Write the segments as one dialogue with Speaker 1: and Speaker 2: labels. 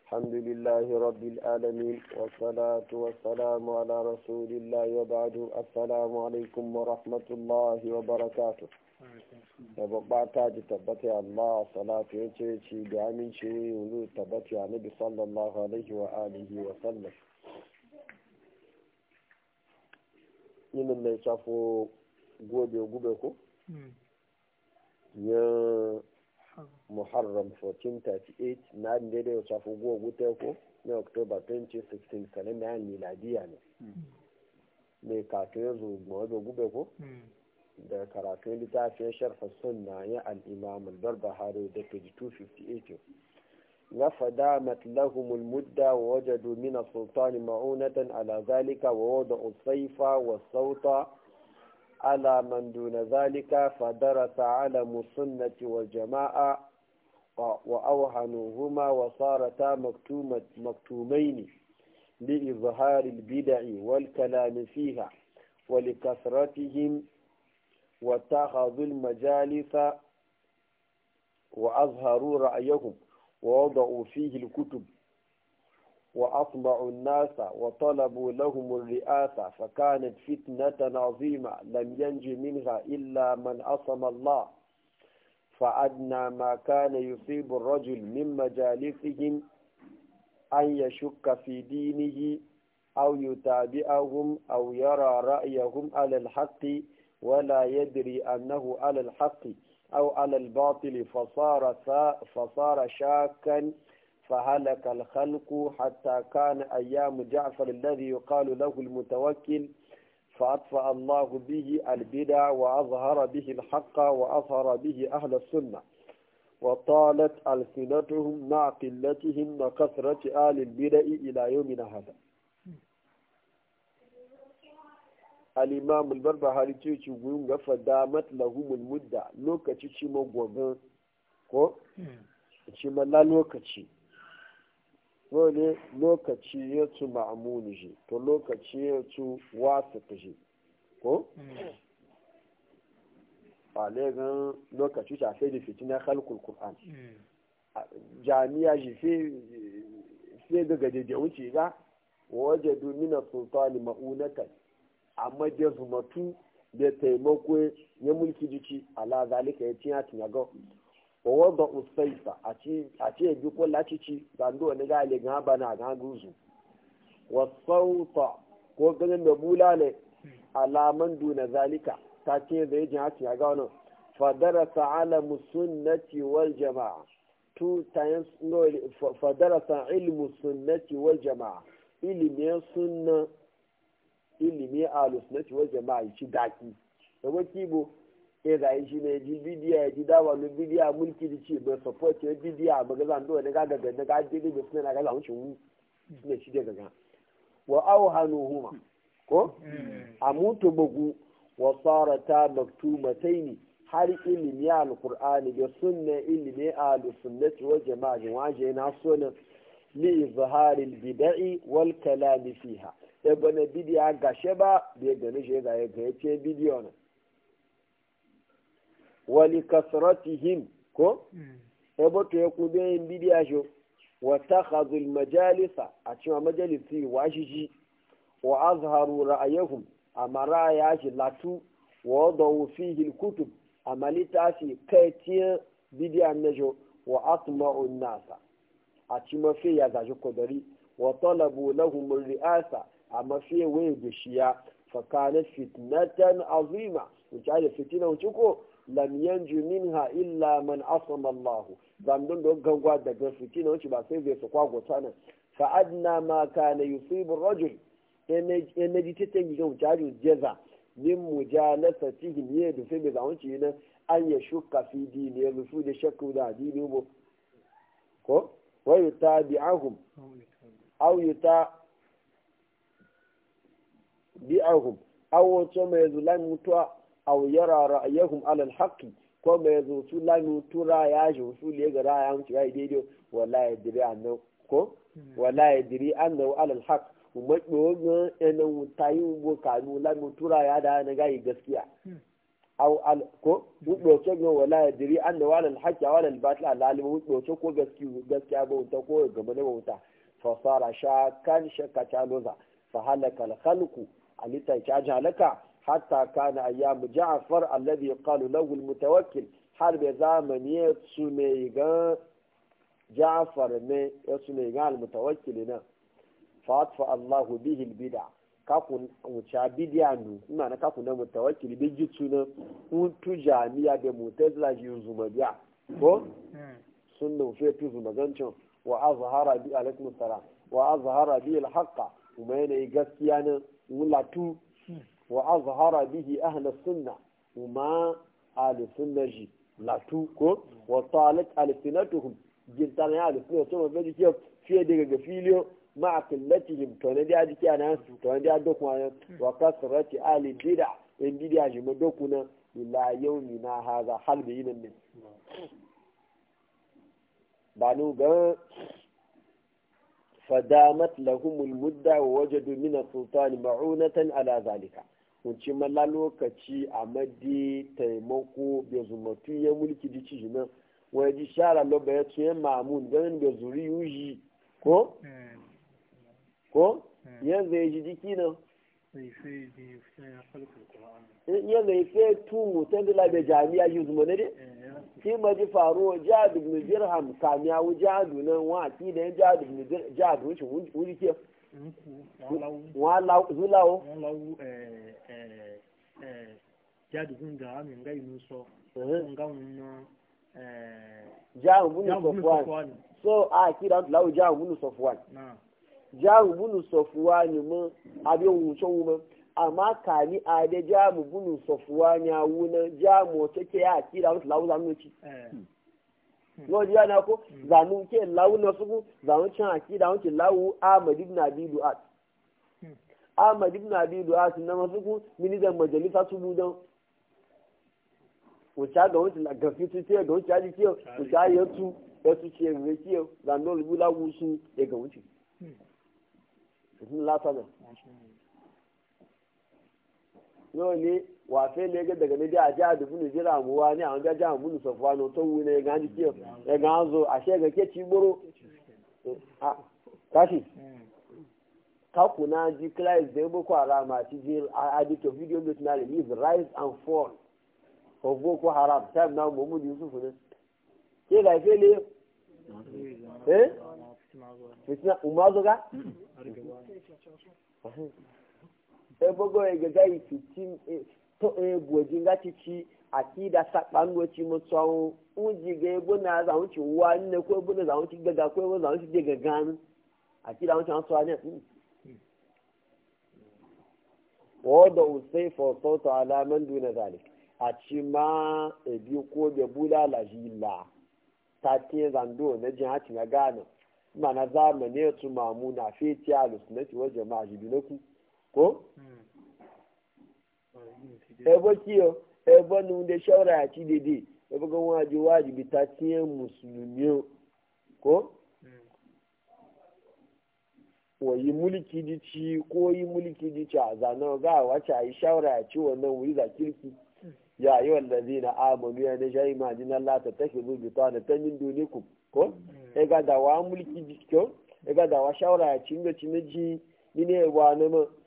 Speaker 1: الحمد لله رب العالمين والصلاة والسلام على رسول الله وبعد السلام عليكم ورحمة الله وبركاته babba ta ji tabbata Allah salatu ya ce ci da aminci yanzu tabbata ya nabi sallallahu alaihi wa alihi wa sallam yin mai safo gobe ko ya Muharram 1438 na daidai ya safo gobe ko na October 2016 kalendar miladiya ne mai kato ya zo gobe ko da karatun littafin sharfa sunna ya al'imam al-barbahari da page 258 na fadamat lahumul mudda wa wajadu min sultani ma'unatan ala zalika wa wada usaifa wa sauta ala man duna zalika fadarasa ala musunnati wal jama'a wa awhanuhuma wa sarata maktumaini li izhari al-bid'i wal kalam fiha wa li kasratihim واتخذوا المجالس وأظهروا رأيهم ووضعوا فيه الكتب وأطمعوا الناس وطلبوا لهم الرئاسة فكانت فتنة عظيمة لم ينج منها إلا من عصم الله فأدنى ما كان يصيب الرجل من مجالسهم أن يشك في دينه أو يتابعهم أو يرى رأيهم على الحق ولا يدري أنه على الحق أو على الباطل فصار شاكا فهلك الخلق حتى كان أيام جعفر الذي يقال له المتوكل فأطفأ الله به البدع وأظهر به الحق وأظهر به أهل السنة وطالت ألسنتهم مع قلتهم وكثرة آل البدع إلى يومنا هذا. al'imam al-barbahari ce ci guyun gafa damat lahumul mudda lokaci ci magwagan ko ci malla lokaci wani lokaci ya ci ma'amuni shi to lokaci ya ci wasu ta shi ko a legan lokaci ta sai da fitina halkul kur'an jami'a shi sai daga daidai wuce ga waje domina sultani ma'unatan amma da zumatu da taimako ya mulki jiki ala zalika ya tiya tiya ga wadda usaifa a ce bi ko lacici zando wani ga ile ga bana ga guzu wa sauta ko ganin da bulale alaman duna zalika ta ce zai ji hati ga wannan fadarasa ala sunnati wal jamaa fadarasa ilmu sunnati wal jamaa ilimin sunna ilimi a lusunati wa jama'a ci daki da waki bo e zai shi ne ji bidiya ya ji dawa no bidiya mulki da ci ba support ya bidiya ba ga zan do da ga ga da ga dide da suna ga zan shi ne shi daga ga wa awhanuhuma ko amutu bugu wa sarata maktumataini har ilimi alqur'ani da sunna ilimi a lusunati wa jama'a waje na sunan li izharil bid'i wal kalam fiha ebene bidiya gashe ba da ya gani shi ga ya ce bidiyo na wali kasratihim ko ebo to ya kube yin bidiya shi wa takhadhul majalisa a cewa majalisi wa shi wa azharu ra'ayahum amara ya shi latu wa wadawu fihi alkutub amalita shi kai tiya bidiya na jo wa atma'u nasa a ci mafi ya gashi kodari wa talabu lahum ri'asa amma fiye waye da shiya fakana fitnatan azima wuce da fitina wuce ko lam yanju minha illa man asama Allah zandun da gangwa daga fitina wuce ba sai zai sakwa gota nan fa adna ma kana yusibu rajul ene ji ta tangi ga wuce jaza min mujalasatihi ne da sai da wuce nan an ya shukka fi dini ya rufu da shakku da dini bo ko wa yutabi'ahum aw bi'ahum aw wato mai zulan mutuwa aw yara ra'ayahum ala al-haqqi ko mai zo su lami tura ya ji su le ga ra'ayan su yayi daidai wallahi diri anno ko wallahi diri anno ala al-haqq kuma dogon enan mutayi go kanu lami tura ya da na ga gaskiya aw al ko doce ga wala yadri an da wala al-haqq wala al-batil al-alim doce ko gaskiya ba wuta ko gaba da wuta fa sara shakkan shakka ta loza fa halaka al-khalqu alita ta jalaka hatta kana ayyam ja'far alladhi qalu lahu al-mutawakkil har be zamani su ne ga ja'far ne su ne ga al-mutawakkil na fa atfa Allahu bihi al-bid'a kakun wuce bidiya nu ina na kakun na mutawakkil bi jitsu na hutu jami'a da mutazila ji zuma biya ko sun da fe tu zuma gancin wa azhara bi alaikum salam wa azhara bi alhaqa kuma yana gaskiya na mulatu wa azhara bihi ahli sunna kuma ahli sunna ji latu ko wa talat alsinatuhum jintan ya ahli sunna to ba ji ke fiye daga filiyo مع قلتهم توني أجي أنا توني أدوكنا وكثرة آل البدع إن بدع جمدوكنا إلى يومنا هذا حل بين الناس بانو فدامت لهم المدة ووجدوا من السلطان معونة على ذلك kunci malla lokaci a madi taimako bai zumatu ya mulki da ci jina wani ji shara lobe ya tsaye mamun ganin bai zuri yuji ko yanzu ya ji jiki nan yanzu ya fi tumu ta dila da jami'a yi zuma ne fi maji faruwa jihadu ibn dirham kamiya wu jihadu nan wa ki da yan jihadu ibn jihadu wuce wuri ke zulawo
Speaker 2: jihadu gun da amin gai nuso nga wunna
Speaker 1: jihadu bunu sofwan so a kira lawo jihadu bunu sofwan jamu bunu sofuwa ne mun abin wuce wuma amma kani a da jamu bunu sofuwa ne a wuna jamu take ya kira mutu lawu zamu ci no ji ana ko zanu ke lawu na su zanu cin akida wuce lawu Ahmad ibn Abi Duat Ahmad ibn Abi Duat na masu ministan majalisa su budan wuce ga wuce ga fitu ce ga wuce aji kiyo wuce ayatu yasu ce ne kiyo zanu lubula wusu ga wuce sun lata nan yau ne wafe ne ga daga ne a jihar da bunu jira muwa ne a wanda jihar bunu safuwa no to wune ya gani kiyo ya gani zo a shega ke ciboro a kashi kakuna ji christ da ya boko haram a ci ji a dito video da tuna release rise and fall of boko haram time na muhammadu yusuf ne ke ga ife ne fitina umaru ga ebogo egaga ifitin to egwojin gaci ci akida sakpangoci mutuwa unji ga ebo na za wuce wa ne ko ebo na za wuce gaga ko ebo za wuce gaga ni akida wuce an so ne wada usai fa sautu ala man duna zalik a ci ma ebi ko be bulala jilla ta ce zando na jin hacin ga gana mana zamani ya tu mamu na feti a lusunati wa jama'a jibinaku ko? ebo kiyo ebo nunde shawara ya ci dede ebo gan wajibi ta tiye musulmi ko? wa yi mulki di ci ko yi mulki di ci a zanen ga wace a yi shawara ya ci wannan wuri za kirki ya yi wallazi na amonu ya na shayi majinan lata take zubi ta na ta min duniku ko? ga da wa mulki jikin ga da wa shawara ya cinga cinaji ne wa na ma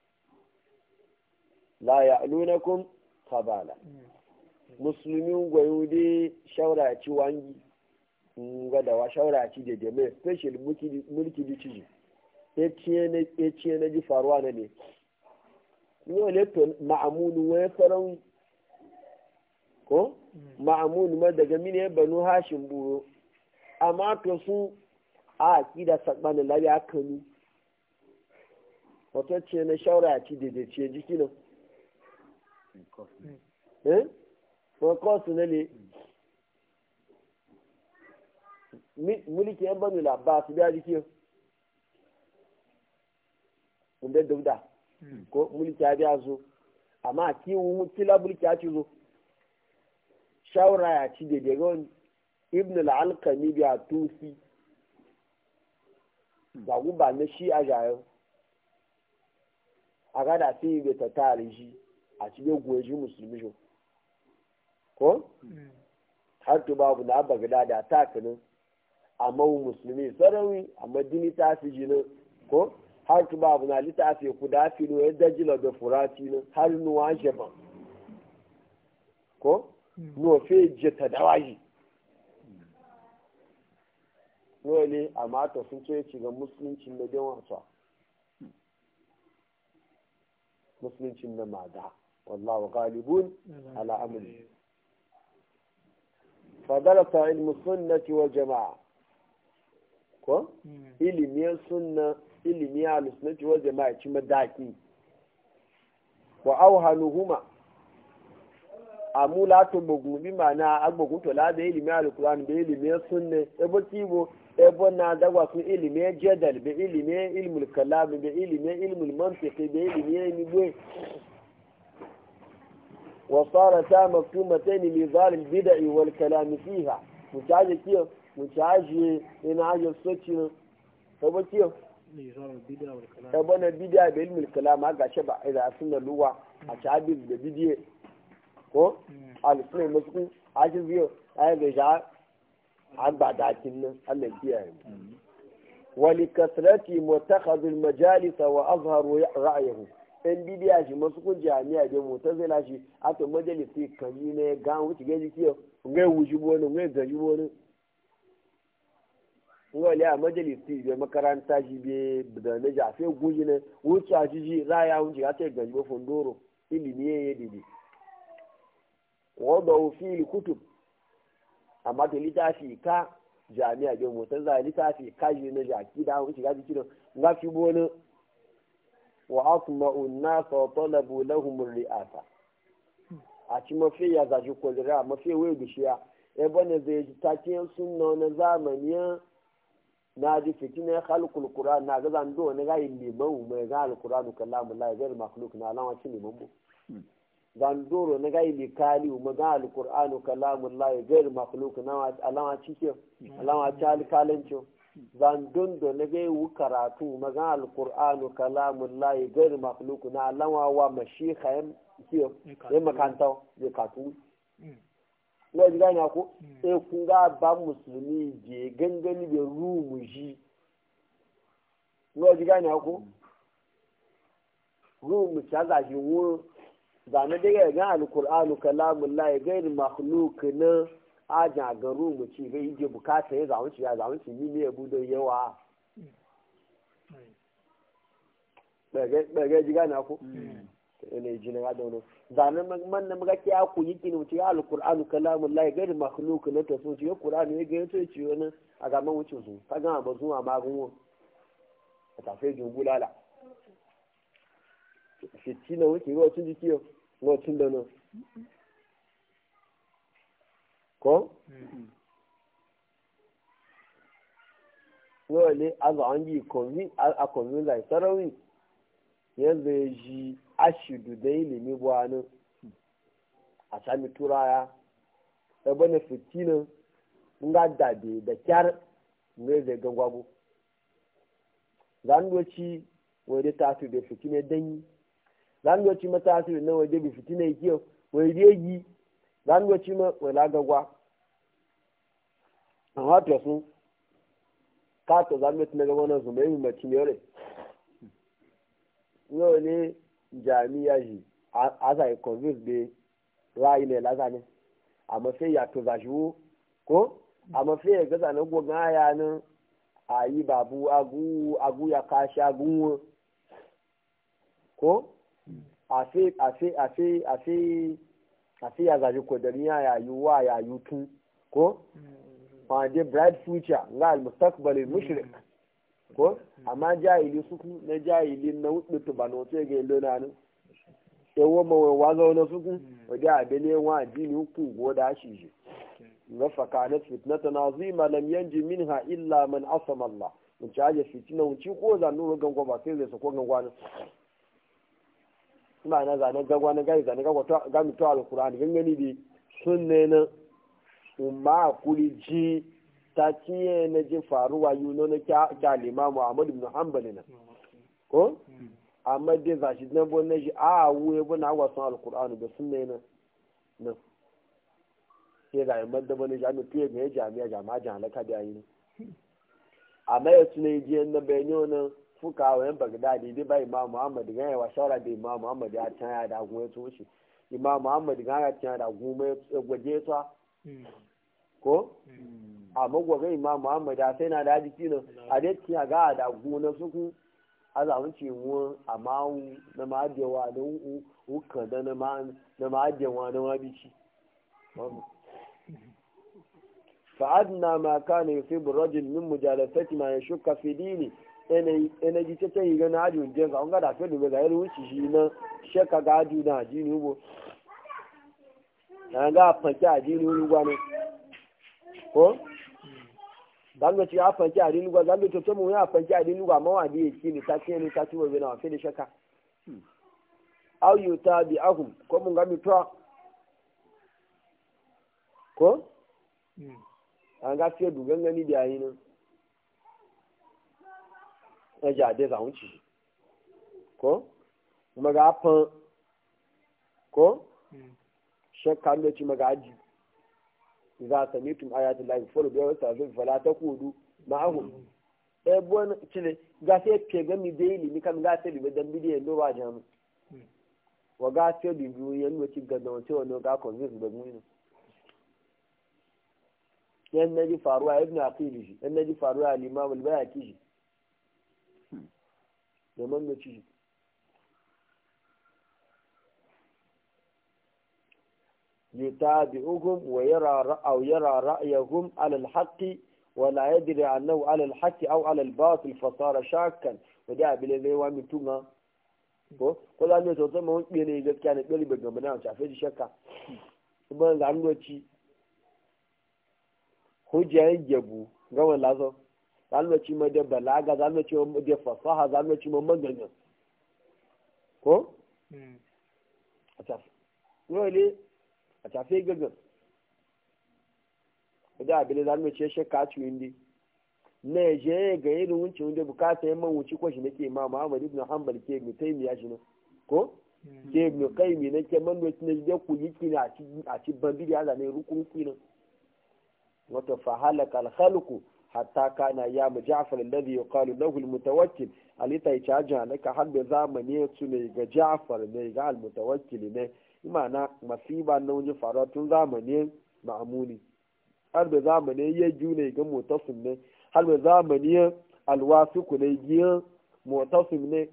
Speaker 1: la ya'lunakum khabala musulmin gwayo dai shawara ya ci wangi ga da wa shawara ya ci da mai special mulki di ciji ya ciye na ji faruwa na ne yau ne to ma'amunu wani faran ko ma'amunu ma daga mini ya banu hashin buro amma to su a akida sakbanin labi aka ni wato ce na shawara ya ci daidai ce jiki nan ko kosu na ne mulki yan banu labba su biya jiki wanda dauda ko mulki ya biya zo amma kiwon kila mulki ya ci zo shawara ya ci daidai ga wani ibn al-alqami biya tusi ba guba na shi a jayo a gada sai bai ta tare shi a cikin goji musulmi shi ko har to babu na bagada da takinin amma musulmi sarawi amma dini ta fi jinin ko har to babu na litafi ku da filo yadda jila da furati ne har nuwa sheban ko no fe jeta dawaji dole amma to sun ce ci ga musuluncin da dan wasa musuluncin da maga wallahu ghalibun ala amri فدرس علم السنة والجماعة ko ilimin sunna ilimi al-sunnati wal jama'a ci madaki wa awhanuhuma amula to bugu bi mana agbogun to la da ilimi al-qur'an da ilimi sunna ebo tibo ebo na da wa su ilimi jadal bi ilimi ilmul kalam bi ilimi ilmul mantiq bi ilimi ni gwe wa sarata maktumatayn li zalim bid'i wal kalam fiha mutaje kiyo mutaje ina aje soci ebo kiyo ebo na bid'a bi ilmul kalam aga shaba ida sunna luwa a tabi da bidiye ko al-sunna musu aje biyo ay ga ja agbadakin nan Allah kiyaye mu wali kasrati mutakhadh al-majalis wa azharu ra'yihi in bidiya shi masu kun jami'a da mutazila shi ato majalisi kani ne ga wuce gaji kiyo ngai wuji bono ngai gaji bono ngole a majalisi da makaranta shi be da na jafe guji ne wuce a jiji raya wuce ga ta gaji bo fondoro ilimi yayi didi wada fi kutub amma to litafi ka jami'a da mutazila litafi ka ji na jaki da wuce gaji kiyo ngafi bono wa atma'u an-nas wa talabu lahum ar-ri'asa a ci mafi ya zaji kulira mafi wai bishiya e bane zai ji takiyan sunna na zamaniya na ji fitina khalqul qur'an na ga zan do ne ga liman mai ga al-qur'an kalamullah ghayr makhluq na alama ci liman bu zan doro ne ga likali mu ga al-qur'an kalamullah ghayr makhluq na alama ci ke alama ci al-kalanci zandun da na gai wu karatu magan alkur'anu kalamun layi gari makhluku na alawa wa mashi kayan kiyo ya makanta ya katu na ji gani ako sai kun ga ba musulmi je gangani da rumu shi na ji gani ako rumu ta zashi wu zane daga gan alkur'anu kalamun layi gari makhluku na aja garu mu ci ga yake bukata ya zamu ci ni ne budo yawa daga jiga na ku ne jina ga dono zanan man na muga kiya ku yi kini mu ci alqur'anu kalamullahi gari makhluq na to so ci alqur'anu ya ga to ci wani a ga man wuce su ka ga ba zuwa magunwo ta fe jungulala fitina wuce go tun ji kiyo go tun da no ko wale azan yi a konvin zai sarawi yanzu ya ji ashidu da ilimi buwanin a sami turaya ebe na fitinin nga dabe da kyar mai zai gangwabo zangoci wadda ta fi da fitinin danyi zangoci mata su na wadda bi fitinin ikiyo wadda yi zangoci ma wadda gagwa an hatu sun kato zangoci na gaba na su mai mace ne rai yau ne jami'a shi a sa yi convince da ra'ayi ne lasa ne a mafi ya to zashi wo ko a mafi ya gaza na gogon aya nan a yi babu agu ya kashi agunwo ko a fi ya zashi kodari ya yi wa ya yi tun ko ma de bright future nga al-mustaqbal mushrik ko amma jahili suku na jahili na wudu ba no sai ga lona ne yawo ma wa zo na suku waje abele wa dini ku goda shi ga fakana fitnatan azima lam yanji minha illa man asama Allah mun caje fitina wuci ko za nuru gango ba sai zai sako gangwa ne kuma na zane gangwa na gai zane ga mutu alqur'ani gangani bi sunne na umma kuli ji ta ciye na ji faruwa yuno na kyalima Muhammadu ibn Hanbali na ko amma dai za shi na bon na ji a wuye bu na wasan alkur'anu da sunne na sai ga yamma da wani jami'a fiye ga jami'a halaka da yi amma ya tuna ji na bayan nan fuka wa yan bagdadi dai bai imam muhammad ga yawa shawara da imam muhammad ya tanya da gun ya tushi imam muhammad ga ya tanya da gun mai gwaje ta ko amma gobe imam muhammad ya sai na da jiki nan a dai tiya ga da gun na suku azamun ce mu amma na majewa da uka da na majewa na mabici فعدنا ما كان يصيب الرجل من مجالسة ما يشك في دينه ene ji ta yi gana ajiyar jen ga nga da fe dube ga irin wuce shi na sheka ga aju da ajini ugbo na ga fanki ajini ulugwa ne ko zango ci ya fanki ajini ulugwa zango to tomu ya fanki ajini ulugwa ma wa biye ki ni ta ce ni ta ci wa bena wa fe da sheka au yuta bi ahum ko mun ga mi to ko an ga fiye dugan gani da yayi nan ya jade za wuce ko magafan ko shakka da ci magaji za ta mitum ayatul lahi fulu bi wata zai fala ta kudu ma'ahu e bon cile ga sai ke ga mi daily ni kan ga sai bi dan bidiyon do ba jamu wa ga sai bi yan wuce ga da wato no ga convince da mu ne yan naji faruwa ibn aqili shi yan naji faruwa al-imam al-bayhaqi shi da man da ci yutabi'uhum wa yara ra'yahum 'ala al-haqqi wa la yadri annahu 'ala al-haqqi aw 'ala al-batil fa sara shakkan wa da bile zai wa mituma ko la ne to to mun ne gaskiya ne dole ba gaba na ta fa shakka kuma ga annoci hujjayen jabu gawan lazo zalmaci ma da balaga zalmaci ma da fasaha zalmaci ma magana ko a tafi wale a tafi gagan da abin zalmaci ya shakka ci windi na je ga irin wuce wanda bukata ya man wuce ko shi nake ma Muhammad ibn Hanbal ke mu taimiya shi ne ko ke mu kai mi nake man wuce ne da ku yiki na a ci bambi da ne rukun ne wata fahalaka alkhalqu hatta kana ya mu Ja'far alladhi yuqalu lahu almutawakkil alita yajaja alaka har da zamani su ne ga Ja'far ne ga almutawakkil ne imana masiba na wani faruwa tun zamani ma'amuni har da zamani ya june ga mutasim ne har da zamani alwasiku ne giyan mutasim ne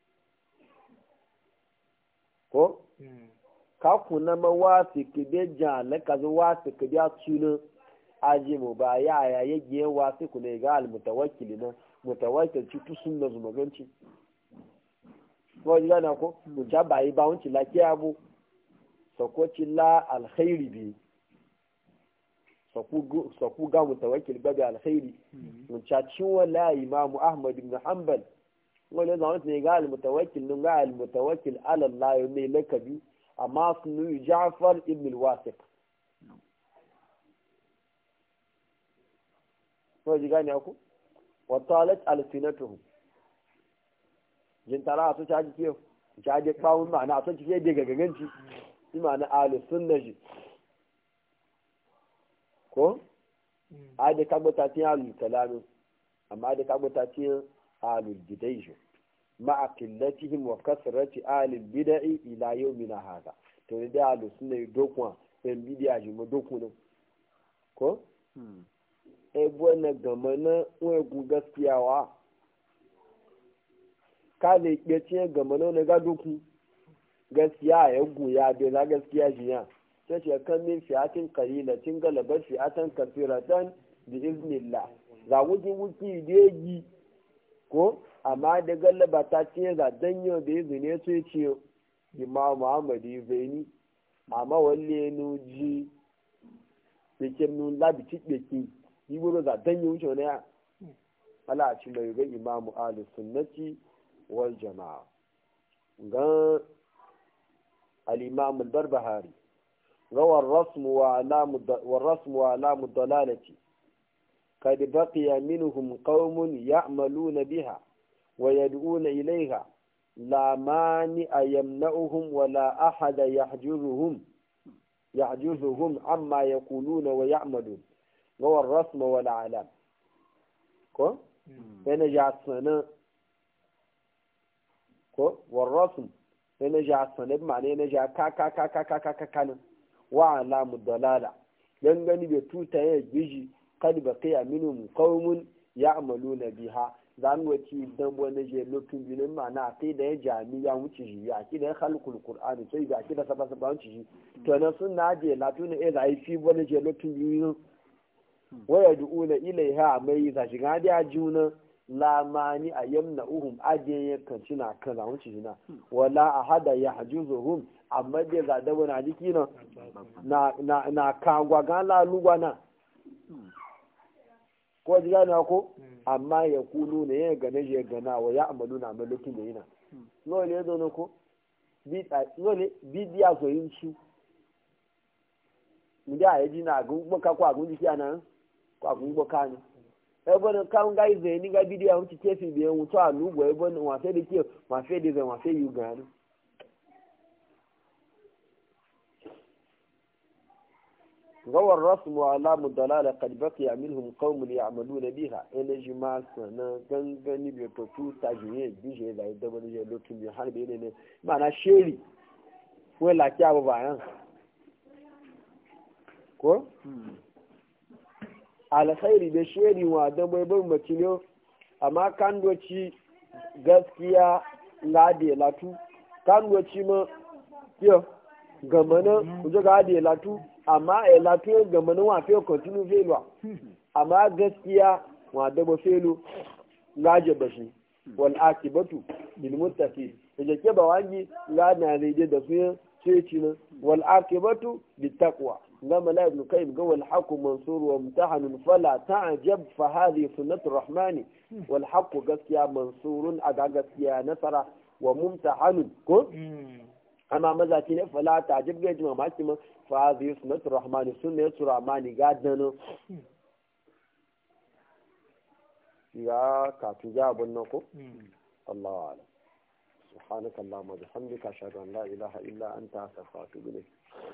Speaker 1: ko ka kuna mawasi kide jale kazo wasi kide tuna aji mu ba ya giyan wasiku ne ga almutawakkil na mutawakkil ci tusun da zumaganci ko ji gana ko mu ta bayi ba wanci lafiya abu sakoci la alkhairi bi saku ga mutawakkil babu alkhairi mun ta cin wala imamu ahmad ibn hanbal wala zaman ne ga almutawakkil nun ga almutawakkil ala allah ne lakabi amma sunu ja'far ibn alwasiq ko ji gane ku wa talat alsinatuhum jin tara su ta ji kiyo ta ji bawun ma'ana su ci daga gaganci imana ahlus sunna ji ko a da kagbata tin ahlul kalam amma da kagbata tin ahlul bid'ah ma'a qillatihim wa kasrati ahlul bid'ah ila yawmina hada to da ahlus sunna dokwa en bid'ah ji mo dokun ko e bona gamana wegu gaskiyawa ka ne ke ce gamana ne ga doku gaskiya ya guya bai za gaskiya shi ya ta ce kan min fi'atin qalilatin galabat fi'atan kathiratan bi iznillah za wuki wuki deji ko amma da galaba ta ce za danyo da izine su ce imam Muhammad zaini amma walle nu ji yake nun labi tikbeki yi buru za danyo wuce ne ya ala ci mai ga imam ahlus sunnati wal jamaa ga الإمام البربهاري روى والرسم وعلام الضلالة قد بقي منهم قوم يعملون بها ويدعون إليها لا مانع يمنعهم ولا أحد يحجرهم ya'juzuhum amma yaquluna wa ya'malun wa ar-rasm wal alam ko yana ja sana ko war-rasm yana ja sana ma'ana yana ja ka kan wa alamu dalala dan gani be tuta ya giji kad baqiya minhum qaumun ya'maluna biha zan wace dan wani je lokacin binin ma'ana kai da ya jami ya wuce shi ya ki da khalqul qur'ani sai ga ki da saba wuce shi to na sunna je la tuna e zai fi wani je lokacin binin waya du'una ilaiha mai za shiga da juna la mani ayamna uhum aje ya kanci na kan za wuce shi na wala ahada yahjuzuhum amma dai za da wani jiki na kangwa ga la lugwana ko ji gane ko amma ya kulu ne ya gane je gana wa ya amalu na malukin da yana no ne zo ko bidiya so yin shi mu da ya ji na gun boka kwa gun ji kana kwa gun boka ne e bon kan ga ize ni ga bidiya mu ci tefi biye mu to alu go e bon wa fe de ki wa fe de wa fe yu gani غور الرسم وعلام الضلالة قد بقي منهم قوم يعملون بها إلى جماعة سنة غنغني بيتوتو تاجيه بيجي لا يدبر يجي لوكين بيحال بينه معنى شيري ولا كيابو بايان ko alkhairi da sheri wa da bai bar macino amma kan doci gaskiya lade latu kan doci ma yo gamana kuje ga lade latu amma a lafiya ga manin wafe kontinu feluwa amma gaskiya wa daba felu laje bashi wal akibatu bil muttaqin da ke ba wangi la na rede da su ceci nan wal akibatu bit taqwa ga mala ibn qayyim ga wal haqu mansur wa mutahan fala ta'jab fa hadhihi sunnatu rahmani wal haqu gaskiya mansurun aga gaskiya nasara wa mumtahanun ko amma maza ce ne fala ta jib ga jima maki ma fa zai sunnatu rahmani sunnatu rahmani gadano ya ka tuja bunna ko Allahu a'lam subhanaka allahumma wa bihamdika ashhadu an la ilaha illa anta astaghfiruka wa atubu ilayk